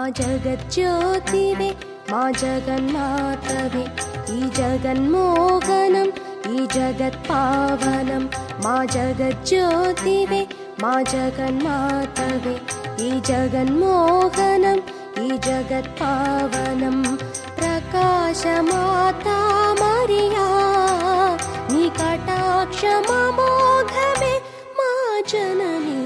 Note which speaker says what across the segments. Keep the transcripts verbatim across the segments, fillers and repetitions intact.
Speaker 1: జగజ్యోతివే మా జగన్మాతవే ఈ జగన్మోహనం ఈ జగత్పావనం మా జగజ్యోతివే మా జగన్మాతవే ఈ జగన్మోహనం ఈ జగత్పావనం ప్రకాశమాతా మరియా నీ కటాక్షమమోఘమే మా జననీ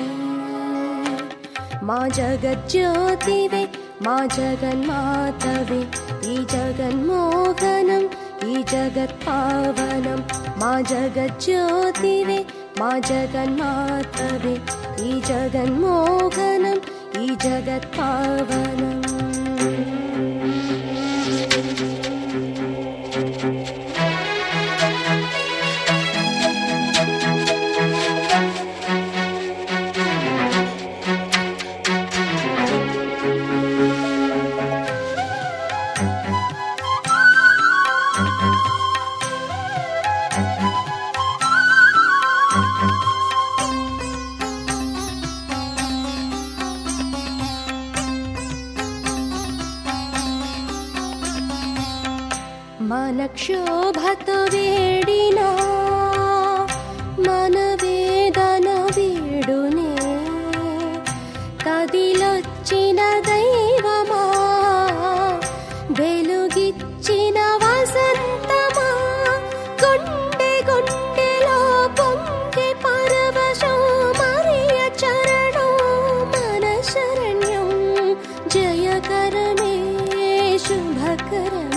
Speaker 1: మా జగజ్యోతివే మా జగన్మాతవే ఈ జగన్మోహనం ఈ జగత్పావనం మా జగజ్యోతివే మా జగన్మాతవే ఈ జగన్మోహనం ఈ జగత్పావనం మన క్షోభతో వేడినా మన వేదన వీడునే కదిలొచ్చిన దైవమా వెలుగిచ్చిన వసంతమా గుండె గుండెలో పొంగే పరవశం మరియ చరణం మన శరణ్యం జయకరమే శుభకరమే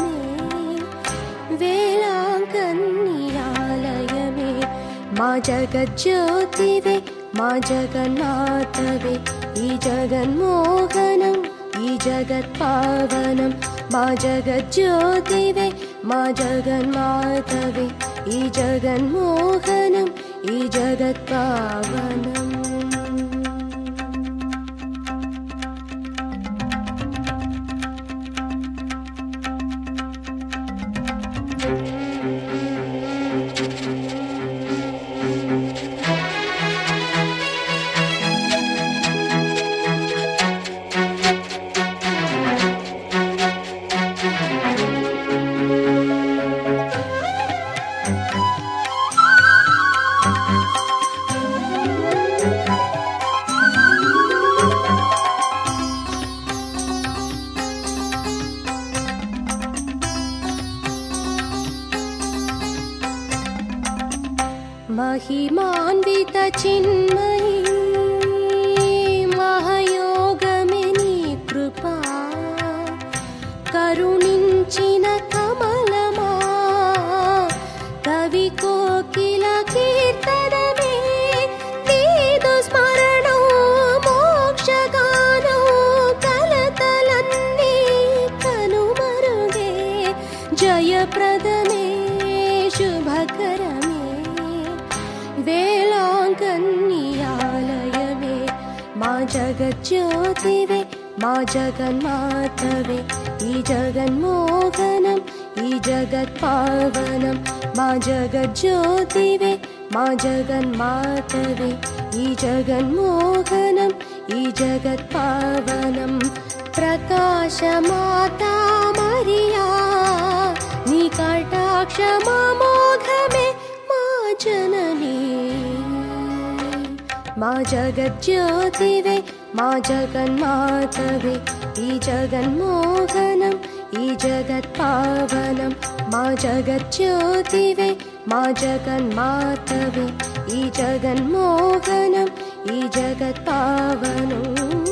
Speaker 1: వేళాంకన్యాలయమే మా జగజ్యోతివే మా జగన్నాథవే ఈ జగన్మోహనం ఈ జగత్పావనం మా జగజ్యోతివే మా జగన్మాతవే ఈ జగన్మోహనం ఈ జగత్పావనం महिमान्वित चिन्मयी महायोगमे नी कृपा करुणिंचिन कमलमा कवि कोकिल कीर्तनमे नीदु स्मरणं मोक्षगानं कलतलन्नी कनुमरुगे जयप्रदमे शुभकरमे वेलांकन्यालयमे मा जगज्योतिवे मा जगन्मातवे ई जगन्मोहनं ई जगत्पावनं मा जगज्योतिवे मा जगन्मातवे ई जगन्मोहनं ई जगत्पावनं प्रकाशमाता మరియా నీ కటాక్షమమోఘమే जननी मा जगज्योतिवे मा जगन्मातवे ई जगन्मोहनं ई जगत्पावनं मा जगज्योतिवे मा जगन्मातवे ई जगन्मोहनं ई जगत्पावनं